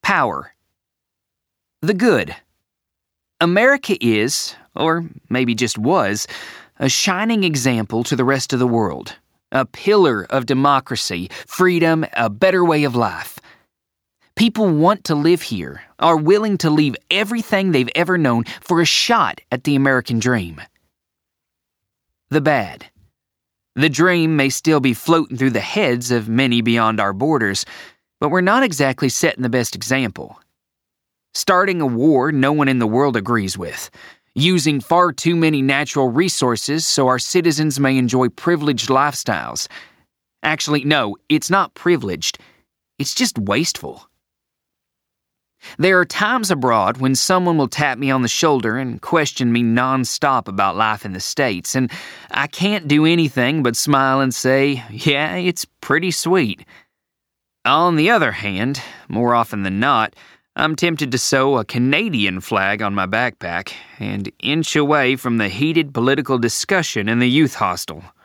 Power. The good. America is, or maybe just was, a shining example to the rest of the world. A pillar of democracy, freedom, a better way of life. People want to live here, are willing to leave everything they've ever known for a shot at the American dream. The bad. The dream may still be floating through the heads of many beyond our borders, but we're not exactly setting the best example. Starting a war no one in the world agrees with. Using far too many natural resources so our citizens may enjoy privileged lifestyles. Actually, no, it's not privileged. It's just wasteful. There are times abroad when someone will tap me on the shoulder and question me nonstop about life in the States, and I can't do anything but smile and say, yeah, it's pretty sweet. On the other hand, more often than not, I'm tempted to sew a Canadian flag on my backpack and inch away from the heated political discussion in the youth hostel.